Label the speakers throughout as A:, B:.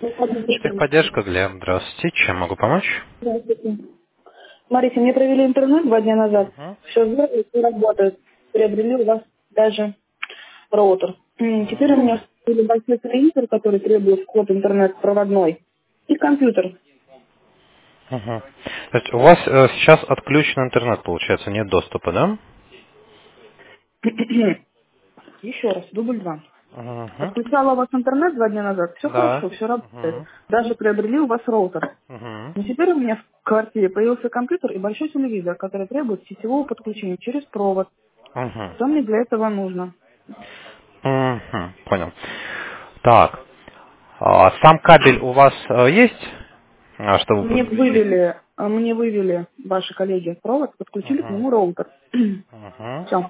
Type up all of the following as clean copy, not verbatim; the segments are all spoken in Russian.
A: Техподдержка, Глеб. Здравствуйте. Чем могу помочь?
B: Здравствуйте. Смотрите, мне провели интернет 2 дня назад.
A: Угу.
B: Все сделали, все работает. Приобрели у вас даже роутер. Теперь у меня были большой телевизор, который требует вход интернет проводной, и компьютер.
A: Угу. То есть у вас сейчас отключен интернет, получается, нет доступа, да?
B: Еще раз, дубль 2.
A: Угу.
B: Отключала у вас интернет 2 дня назад, все
A: Да.
B: хорошо, все работает.
A: Угу.
B: Даже приобрели у вас роутер.
A: Угу.
B: Но теперь у меня в квартире появился компьютер и большой телевизор, который требует сетевого подключения через провод.
A: Угу.
B: Что мне для этого нужно?
A: Угу. Понял. Так. Сам кабель у вас есть, чтобы подключить?
B: Мне вывели ваши коллеги провод, подключили к
A: Угу.
B: нему роутер.
A: Угу.
B: Все.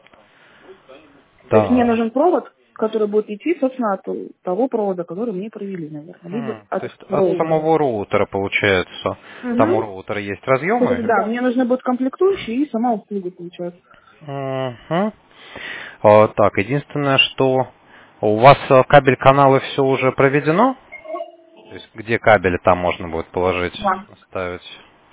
B: То есть мне
A: Да.
B: нужен провод, который будет идти, собственно, от того провода, который мне провели, наверное, либо
A: То
B: от
A: есть от
B: роутера.
A: самого роутера, получается. Там у
B: Угу.
A: роутера есть
B: То есть,
A: разъемы?
B: да, мне нужны будут комплектующие и сама услуга, получается.
A: Угу. Так, единственное, что у вас кабель-каналы все уже проведено? То есть где кабели там можно будет положить,
B: Да.
A: ставить?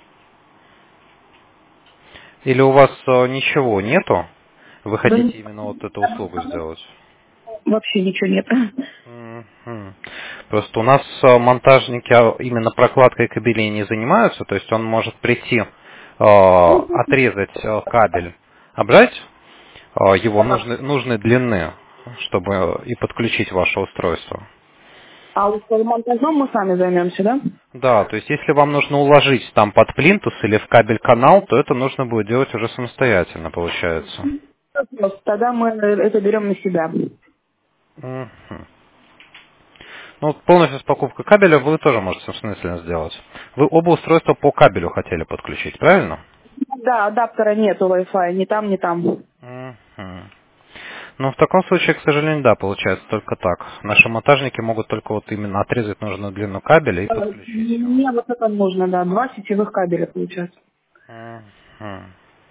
A: Или у вас ничего нету? Вы
B: Да,
A: хотите именно вот эту услугу сделать?
B: вообще ничего нет.
A: Мгм. Просто у нас монтажники именно прокладкой кабелей не занимаются, то есть он может прийти, отрезать кабель, обрать его нужной длины, чтобы и подключить ваше устройство.
B: А вот монтажом мы сами займемся, да?
A: Да, то есть если вам нужно уложить там под плинтус или в кабель-канал, то это нужно будет делать уже самостоятельно, получается.
B: Тогда мы это берем на себя.
A: Мгм. Ну, вот полностью с покупкой кабеля вы тоже можете самостоятельно сделать. Вы оба устройства по кабелю хотели подключить, правильно?
B: Да, адаптера нету Wi-Fi, ни там, ни там.
A: Мгм. Ну, в таком случае, к сожалению, да, получается только так. Наши монтажники могут только вот именно отрезать нужную длину кабеля и подключить его.
B: Мне вот это нужно, да, 2 сетевых кабеля получается.
A: Мгм.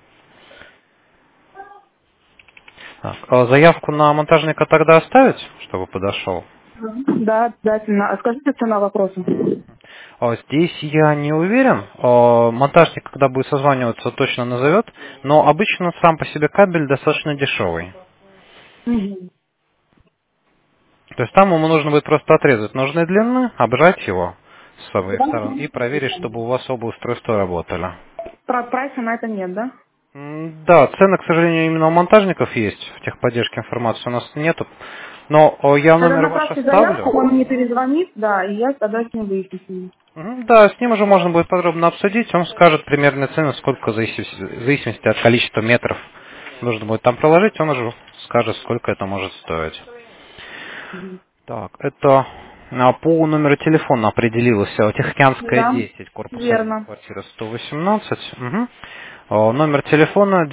A: Так, а заявку на монтажника тогда оставить, чтобы подошел?
B: Да, обязательно. А скажите цена вопроса.
A: Здесь я не уверен. Монтажник, когда будет созваниваться, точно назовет. Но обычно сам по себе кабель достаточно дешевый.
B: Мгм.
A: То есть там ему нужно будет просто отрезать нужной длины, обжать его с обеих
B: Да?
A: сторон и проверить, чтобы у вас оба устройства работали.
B: Про прайса на это нет, да?
A: Да, цены, к сожалению, именно у монтажников есть. В техподдержке информации у нас нету. Но я
B: Тогда
A: номер ваш
B: направьте заявку,
A: оставлю.
B: он мне перезвонит, да, и я тогда с ним выясню. с ним.
A: Да, с ним уже можно будет подробно обсудить. Он скажет примерные цены, сколько в зависимости от количества метров нужно будет там проложить. Он уже скажет, сколько это может стоить. Так, это по номеру телефона определилась Тихоокеанская
B: Да,
A: 10, корпус 1,
B: верно.
A: квартира 118. Угу. Номер телефона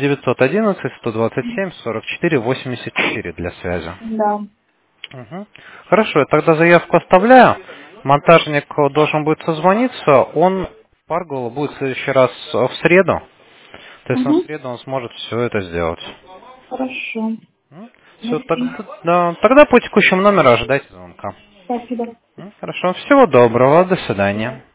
A: 911-127-44-84 для связи.
B: Да.
A: Мгм. Хорошо, я тогда заявку оставляю. Монтажник должен будет созвониться. Он, Паргула, будет в следующий раз в среду. То есть на
B: Угу.
A: среду он сможет все это сделать.
B: Хорошо.
A: Все,
B: Merci.
A: тогда по текущему номеру ожидайте звонка.
B: Спасибо.
A: Хорошо, всего доброго, до свидания.